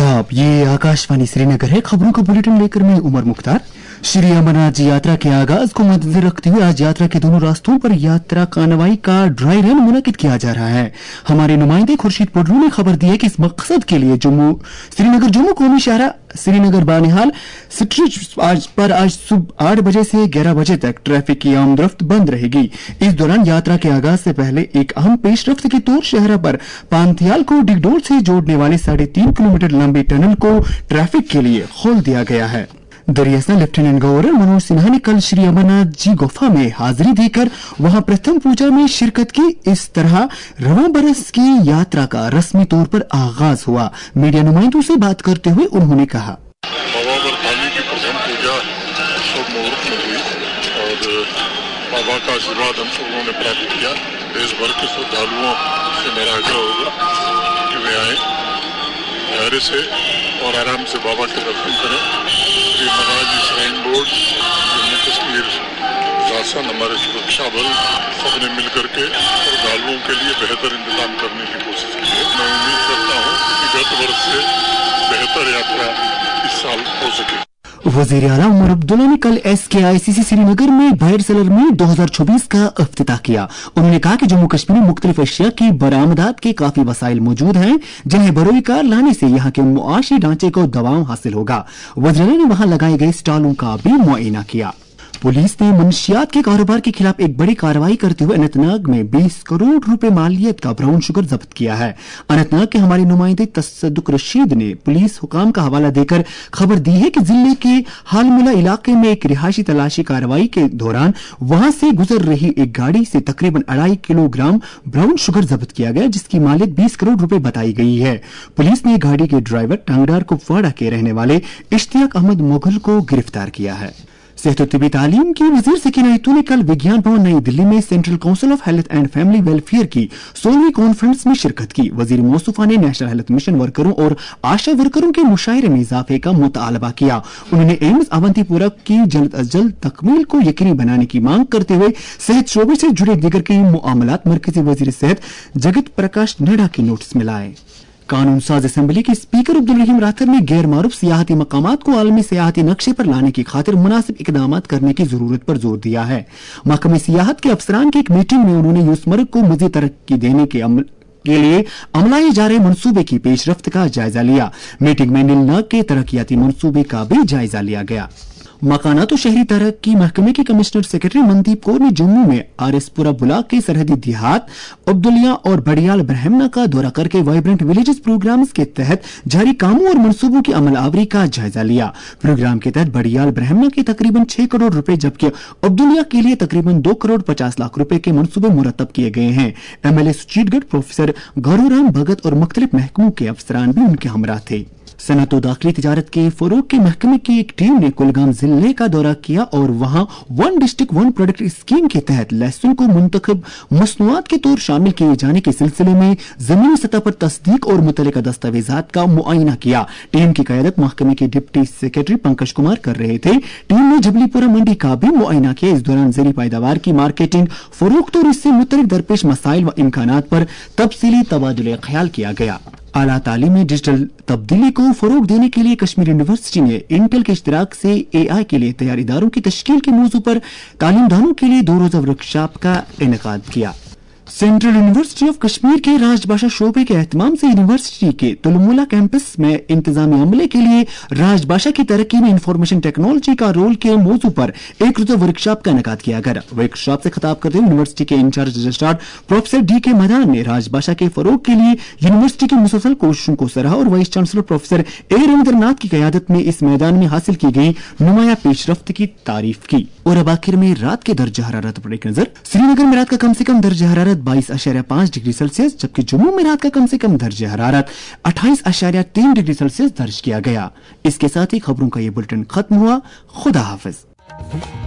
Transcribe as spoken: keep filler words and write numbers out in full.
आदाब, ये आकाशवाणी श्रीनगर है। खबरों का बुलेटिन लेकर मैं उमर मुख्तार। श्री अमरनाथ जी यात्रा के आगाज को मद्देनजर रखते हुए आज यात्रा के दोनों रास्तों पर यात्रा कार्रवाई का ड्राई रन मुनक्किद किया जा रहा है। हमारे नुमाइंदे खुर्शीद पडरू ने खबर दी है कि इस मकसद के लिए जम्मू श्रीनगर जम्मू कौमी शाहरा श्रीनगर बानिहाल स्ट्रेच आज पर आज सुबह आठ बजे से ग्यारह बजे तक ट्रैफिक की आमदरफ्त बंद रहेगी। इस दौरान यात्रा के आगाज से पहले एक अहम पेशरफ्त के तौर शहरा पर पांथियाल को डिगडोल से जोड़ने वाले साढ़े तीन किलोमीटर लंबी टनल को ट्रैफिक के लिए खोल दिया गया है। दरियासा लेफ्टिनेंट गवर्नर मनोज सिन्हा ने कल श्री अमरनाथ जी गुफा में हाजिरी देकर वहां प्रथम पूजा में शिरकत की। इस तरह रवां बरस की यात्रा का रस्मी तौर पर आगाज हुआ। मीडिया नुमाइंदों से बात करते हुए उन्होंने कहा, बाबा बरफानी की प्रथम पूजा शुभ मुहूर्त में हुई और बाबा का आशीर्वाद हम सब लोगों ने प्राप्त किया। देश भर के श्रद्धालुओं से मेरा आग्रह होगा कि वे आए धैर्य से और आराम से बाबा के दर्शन करें। श्री महाराज जी श्राइन बोर्ड, जम्मू कश्मीर शासन, हमारे सुरक्षा बल सबने मिलकर के श्रद्धालुओं के लिए बेहतर इंतजाम करने की कोशिश की है। मैं उम्मीद करता हूँ कि गत वर्ष से बेहतर यात्रा इस साल हो सके। वज़ीर आला उमर अब्दुल्ला ने कल एस के आई सी सी श्रीनगर में बाहर सेलर में दो हज़ार चौबीस का इफ्तिताह किया। उन्होंने कहा कि जम्मू कश्मीर में मुख्तलिफ अशिया की बरामदात के काफी वसाइल मौजूद हैं, जिन्हें बरोई कार लाने से यहाँ के मुआशी ढांचे को दबाव हासिल होगा। वज़ीर आला ने वहां लगाए गए स्टॉलों का भी मुआयना किया। पुलिस ने मनशियात के कारोबार के खिलाफ एक बड़ी कार्रवाई करते हुए अनंतनाग में बीस करोड़ रुपए मालियत का ब्राउन शुगर जब्त किया है। अनंतनाग के हमारे नुमाइंदे तसद्दुक रशीद ने पुलिस हुकाम का हवाला देकर खबर दी है कि जिले के हालमुला इलाके में एक रिहायशी तलाशी कार्रवाई के दौरान वहां से गुजर रही एक गाड़ी से तकरीबन अढ़ाई किलोग्राम ब्राउन शुगर जब्त किया गया, जिसकी मालियत बीस करोड़ रुपए बताई गई है। पुलिस ने गाड़ी के ड्राइवर टांगडार कुपवाड़ा के रहने वाले इश्तियाक अहमद मुगल को गिरफ्तार किया है। सेहत और तिबी तालीम की वजीर सकीना इतू ने कल विज्ञान भवन नई दिल्ली में central council of health and family welfare की सोलहवीं कॉन्फ्रेंस में शिरकत की। वजीर मौसूफा ने नेशनल हेल्थ मिशन वर्करों और आशा वर्करों के मुशायरे में इजाफे का मुतालबा किया। उन्होंने एम्स अवंतीपुरा की जल्द अज जल्द तकमील को यकीनी बनाने की मांग करते हुए सेहत शोबे से जुड़े दीगर कई मामलात मरकजी वजीर सेहत जगत प्रकाश नड्डा के नोटिस में लाए। कानून साज असेंबली के स्पीकर अब्दुल रहीम राथर ने गैर मारूफ सियाहती मकामात को आलमी सियाहती नक्शे पर लाने की खातिर मुनासिब इकदाम करने की जरूरत पर जोर दिया है। महकमे सियाहत के अफसरान की एक मीटिंग में उन्होंने यूसमर्ग को मजीद तरक्की देने के अमल के लिए अमलाए जा रहे मंसूबे की पेशरफ्त का जायजा लिया। मीटिंग में नीलनाग के तरक्याती मंसूबे का भी जायजा लिया गया। मकानात और शहरी तरक्की महकमे के कमिश्नर सेक्रेटरी मनदीप कौर ने जम्मू में आरएसपुरा ब्लॉक के सरहदी देहात अब्दुलिया और बड़ियाल ब्रह्मना का दौरा करके वाइब्रेंट विलेजेस प्रोग्राम के तहत जारी कामों और मंसूबों की अमल आवरी का जायजा लिया। प्रोग्राम के तहत बड़ियाल ब्रह्मना के तकरीबन छह करोड़ रुपए जबकि अब्दुलिया के लिए तकरीबन दो करोड़ पचास लाख रुपए के मंसूबे मुरतब किए गए हैं। एमएलए सुचीतगढ़ प्रोफेसर गौरवराम भगत और मुख्तलिफ महकमों के अफसरान भी उनके हमरा थे। सनअत और दाखिली तिजारत के फरोग के महकमे की एक टीम ने कुलगाम जिले का दौरा किया और वहां one district one product scheme के तहत लहसुन को मुंतखब मसनूआत के तौर शामिल किए जाने के सिलसिले में जमीनी सतह पर तस्दीक और मुतल्लिका दस्तावेजात का मुआयना किया। टीम की क़यादत महकमे के डिप्टी सेक्रेटरी पंकज कुमार कर रहे थे। टीम ने जबलीपुरा मंडी का भी मुआयना किया। इस दौरान ज़ेरी पैदावार की मार्केटिंग, फरोख्त और इससे मुतल्लिक दरपेश मसाइल व इम्कानात पर तफसीली तबादुले ख्याल किया गया। आला तालीम में डिजिटल तब्दीली को फरोग देने के लिए कश्मीर यूनिवर्सिटी ने इंटेल के इश्तिराक से एआई के लिए तैयार इदारों की तश्कील के मौजू पर तालीमदानों के लिए दो रोजा वर्कशॉप का इनेकाद किया। सेंट्रल यूनिवर्सिटी ऑफ कश्मीर के राजभाषा शोबे के एहतमाम से यूनिवर्सिटी के तुलमुला कैंपस में इंतजामी अमले के लिए राजभाषा की तरक्की में इंफॉर्मेशन टेक्नोलॉजी का रोल के मौजू पर एक रोजा वर्कशॉप का इनेकाद किया गया। वर्कशॉप से खिताब करते हुए यूनिवर्सिटी के इंचार्ज रजिस्ट्रार प्रोफेसर डी के मदान ने राजभाषा के फरोग के लिए यूनिवर्सिटी की मुसलसल कोशिशों को सराहा और vice chancellor professor A Ravindranath की क़यादत में इस मैदान में हासिल की गई नुमाया पेशरफ्त की तारीफ की। और अब आखिर में रात के दर्जा हरारत पर एक नजर। श्रीनगर में रात का कम से कम दर्जा हरारत बाईस अशारिया पांच डिग्री सेल्सियस, जबकि जम्मू में रात का कम से कम दर्जा हरारत अट्ठाईस अशारिया तीन डिग्री सेल्सियस दर्ज किया गया। इसके साथ ही खबरों का ये बुलेटिन खत्म हुआ। खुदा हाफिज।